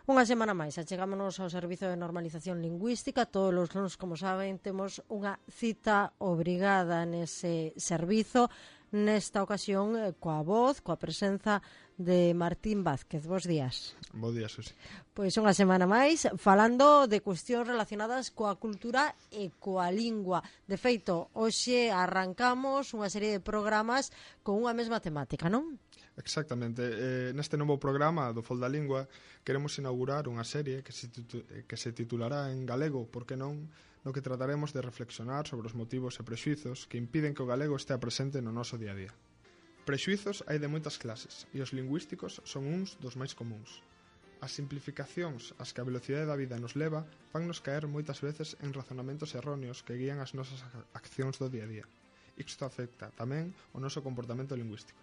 Unha semana máis, achegámonos ao Servizo de Normalización Lingüística. Todos os luns, como saben, temos unha cita obrigada nese servizo. Nesta ocasión, coa voz, coa presenza de Martín Vázquez. Bos días. Bo día, Susi. Pois unha semana máis, falando de cuestións relacionadas coa cultura e coa lingua. De feito, hoxe arrancamos unha serie de programas con unha mesma temática, non? Exactamente. Neste novo programa do Fol da Lingua queremos inaugurar unha serie que se titulará en galego, por que non, no que trataremos de reflexionar sobre os motivos e prexuizos que impiden que o galego estea presente no noso día a día. Prexuizos hai de moitas clases e os lingüísticos son uns dos máis comuns. As simplificacións ás que a velocidade da vida nos leva fannos caer moitas veces en razonamentos erróneos que guían as nosas accións do día a día. Isto afecta tamén o noso comportamento lingüístico.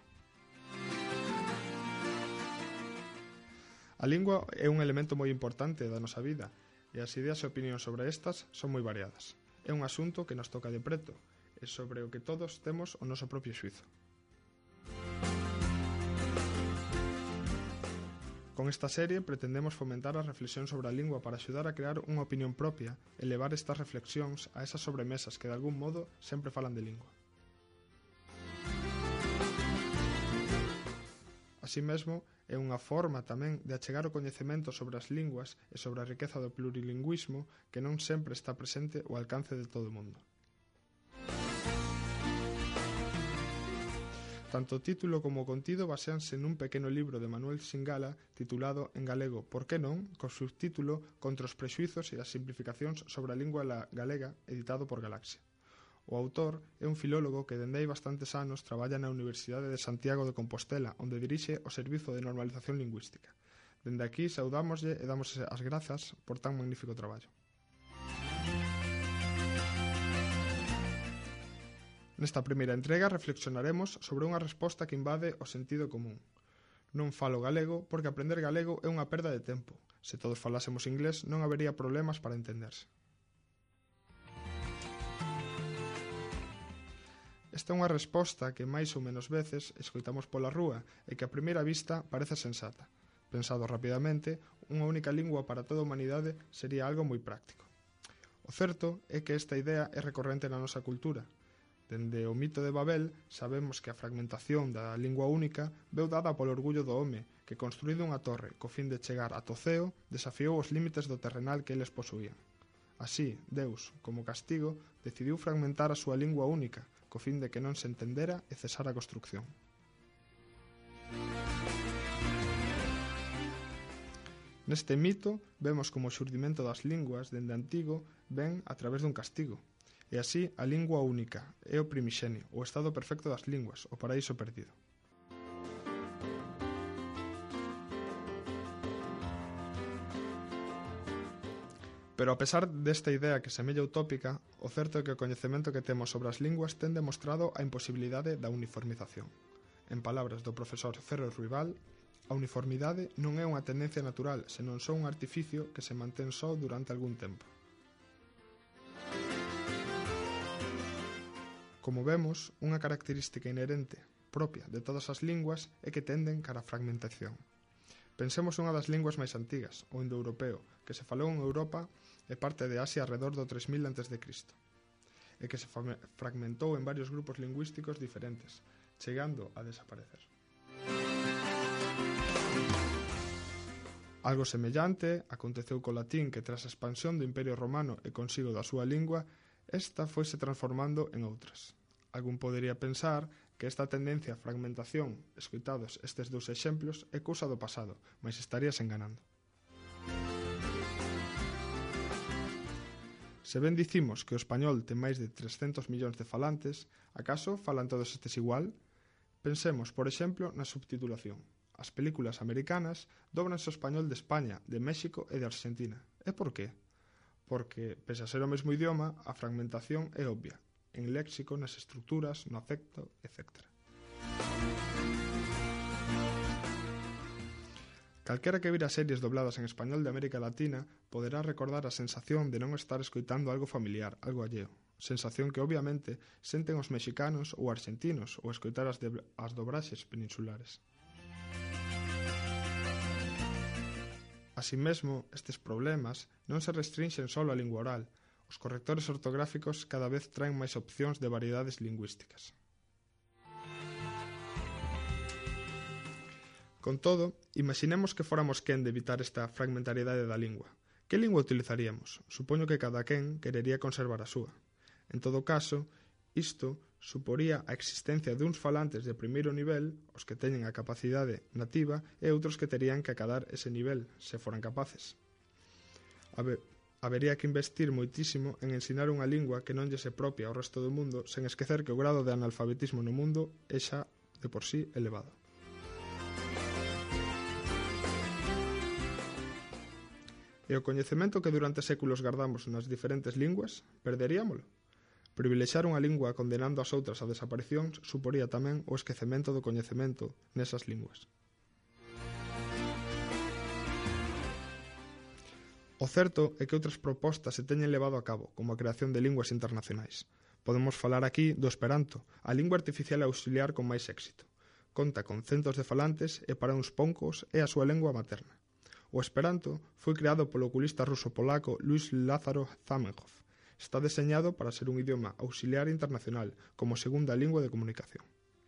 A lingua é un elemento moi importante da nosa vida e as ideas e opinións sobre estas son moi variadas. É un asunto que nos toca de preto e sobre o que todos temos o noso propio xuízo. Con esta serie pretendemos fomentar a reflexión sobre a lingua para axudar a crear unha opinión propia e levar estas reflexións a esas sobremesas que de algún modo sempre falan de lingua. Así mesmo, é unha forma tamén de achegar o coñecemento sobre as linguas e sobre a riqueza do plurilingüismo que non sempre está presente ao alcance de todo o mundo. Tanto o título como o contido baseanse nun pequeno libro de Manuel Singala titulado en galego Por que non?, co subtítulo Contra os prexuizos e as simplificacións sobre a lingua galega, editado por Galaxia. O autor é un filólogo que dende hai bastantes anos traballa na Universidade de Santiago de Compostela, onde dirixe o Servizo de Normalización Lingüística. Dende aquí saudámoslle e damos as grazas por tan magnífico traballo. Nesta primeira entrega reflexionaremos sobre unha resposta que invade o sentido común. Non falo galego porque aprender galego é unha perda de tempo. Se todos falásemos inglés non habería problemas para entenderse. Esta é unha resposta que máis ou menos veces escoitamos pola rúa e que a primeira vista parece sensata. Pensado rapidamente, unha única lingua para toda a humanidade sería algo moi práctico. O certo é que esta idea é recorrente na nosa cultura. Dende o mito de Babel sabemos que a fragmentación da lingua única veu dada polo orgullo do home que, construído unha torre co fin de chegar a Toceo, desafiou os límites do terrenal que eles posuían. Así, Deus, como castigo, decidiu fragmentar a súa lingua única, co fin de que non se entendera e cesara a construcción. Neste mito, vemos como o xurdimento das linguas dende antigo ven a través dun castigo. E así, a lingua única é o primixenio, o estado perfecto das linguas, o paraíso perdido. Pero a pesar desta idea que semella utópica, o certo é que o coñecemento que temos sobre as linguas ten demostrado a imposibilidade da uniformización. En palabras do profesor Ferro Ruibal, a uniformidade non é unha tendencia natural, senón só un artificio que se mantén só durante algún tempo. Como vemos, unha característica inherente, propia de todas as linguas, é que tenden cara a fragmentación. Pensemos unha das linguas máis antigas, o indoeuropeo, que se falou en Europa e parte de Asia arredor do 3000 a.C., e que se fragmentou en varios grupos lingüísticos diferentes, chegando a desaparecer. Algo semellante aconteceu co latín que tras a expansión do Imperio Romano e consigo da súa lingua, esta foise transformando en outras. Algún podería pensar que esta tendencia a fragmentación, escoitados estes dous exemplos, é cousa do pasado, mas estarías enganando. Se ben dicimos que o español ten máis de 300 millóns de falantes, acaso falan todos estes igual? Pensemos, por exemplo, na subtitulación. As películas americanas dobranse o español de España, de México e de Argentina. E por qué? Porque, pese a ser o mesmo idioma, a fragmentación é obvia, en léxico, nas estruturas, no acento, etc. Calquera que vira series dobladas en español de América Latina poderá recordar a sensación de non estar escoitando algo familiar, algo alleo. Sensación que obviamente senten os mexicanos ou argentinos ao escoitar as dobraxes peninsulares. Así mesmo, estes problemas non se restrinxen só á lingua oral. Os correctores ortográficos cada vez traen máis opcións de variedades lingüísticas. Con todo, imaginemos que fóramos quen de evitar esta fragmentariedade da lingua. Que lingua utilizaríamos? Supoño que cada quen querería conservar a súa. En todo caso, isto suporía a existencia duns falantes de primeiro nivel, os que teñen a capacidade nativa, e outros que terían que acadar ese nivel, se foran capaces. Habería que investir moitísimo en ensinar unha lingua que non lle se propia ao resto do mundo, sen esquecer que o grado de analfabetismo no mundo é xa de por sí elevado. E o coñecemento que durante séculos gardamos nas diferentes linguas, perderíamolo? Privilexiar unha lingua condenando as outras a desaparición suporía tamén o esquecemento do coñecemento nesas linguas. O certo é que outras propostas se teñen levado a cabo, como a creación de linguas internacionais. Podemos falar aquí do Esperanto, a lingua artificial auxiliar con máis éxito. Conta con centos de falantes e para uns poucos é a súa lingua materna. O Esperanto foi creado polo oculista ruso-polaco Luis Lázaro Zamenhof. Está deseñado para ser un idioma auxiliar internacional, como segunda lingua de comunicación.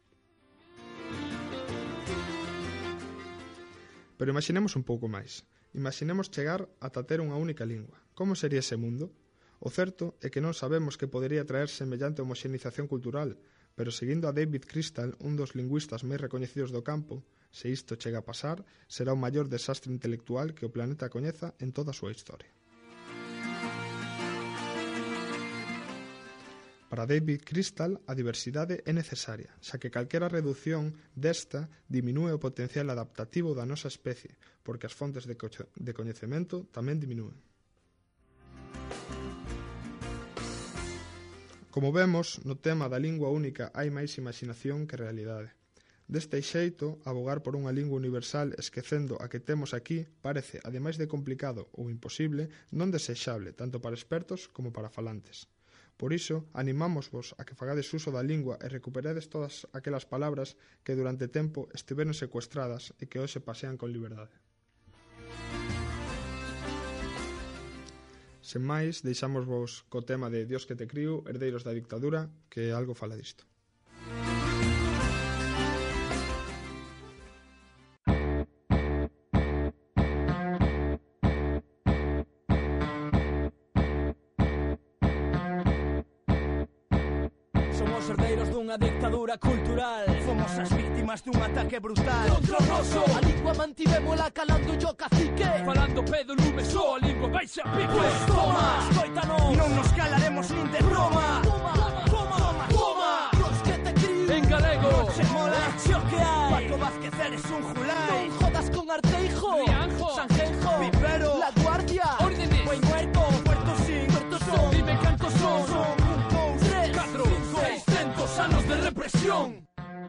Pero imaginemos un pouco máis. Imaginemos chegar ata ter unha única lingua. Como sería ese mundo? O certo é que non sabemos que podería traer semellante homoxenización cultural, pero seguindo a David Crystal, un dos lingüistas máis recoñecidos do campo, se isto chega a pasar, será o maior desastre intelectual que o planeta coñeza en toda a súa historia. Para David Crystal, a diversidade é necesaria, xa que calquera reducción desta diminúe o potencial adaptativo da nosa especie, porque as fontes de coñecemento tamén diminúen. Como vemos, no tema da lingua única hai máis imaginación que realidade. Deste xeito, abogar por unha lingua universal esquecendo a que temos aquí parece, ademais de complicado ou imposible, non desexable, tanto para expertos como para falantes. Por iso, animámosvos a que fagades uso da lingua e recuperades todas aquelas palabras que durante tempo estiveron secuestradas e que hoxe pasean con liberdade. Sen máis, deixámosvos co tema de Dios que te criou, herdeiros da dictadura, que algo fala disto. Herdeiros dunha dictadura cultural, fomos as vítimas dun ataque brutal contra o noso. A lingua mantivémola calando yo cacique, falando pedo lume só, a lingua baixa pique. Pues toma, escoítanos, non nos calaremos nin de broma. Toma, toma, toma, toma, Dios que te crío. En galego, se mola, xo que hai. Paco Vázquez eres un julai. Non jodas con Arteijo, Rianjo, Sanjenjo, Pipero, La Guardia, Órdenes, Buen Muerto, Puerto Sin, Puerto Son, dime cantos son. Anos de represión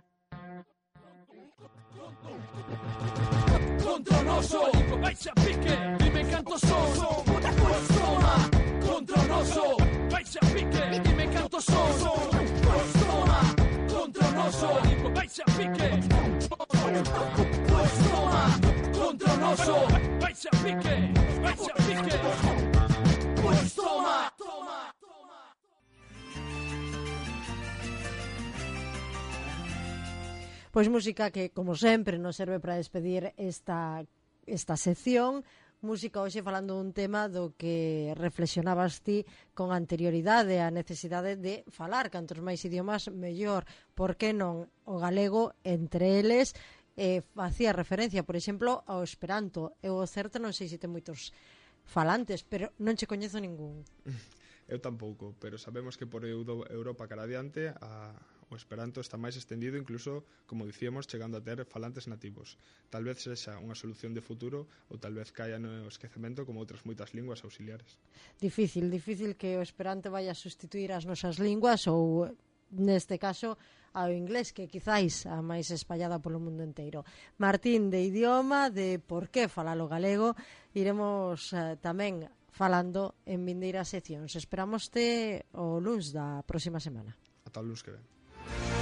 contra o noso, baixa pique, dime cantos son. Pues toma, contra o noso, baixa pique, dime cantos son. Pues toma, contra o noso, baixa pique. Pues toma, contra o noso, baixa pique, baixa pique. Pues toma, toma. Pois música que, como sempre, nos serve para despedir esta sección. Música hoxe falando dun tema do que reflexionabas ti con anterioridade, a necesidade de falar cantos máis idiomas mellor. Por que non o galego entre eles? Facía referencia, por exemplo, ao Esperanto. Eu o certo non sei se ten moitos falantes, pero non che coñezo ningún. Eu tampouco, pero sabemos que por Europa cara adiante o Esperanto está máis extendido, incluso, como dicíamos, chegando a ter falantes nativos. Tal vez sexa unha solución de futuro ou tal vez caia no esquecemento como outras moitas linguas auxiliares. Difícil que o Esperanto vaya a sustituir as nosas linguas ou, neste caso, ao inglés, que quizáis a máis espallada polo mundo inteiro. Martín, de idioma, de por que falalo galego, iremos tamén falando en vindeiras seccións. Esperámoste o luns da próxima semana. Ata o luns que ven.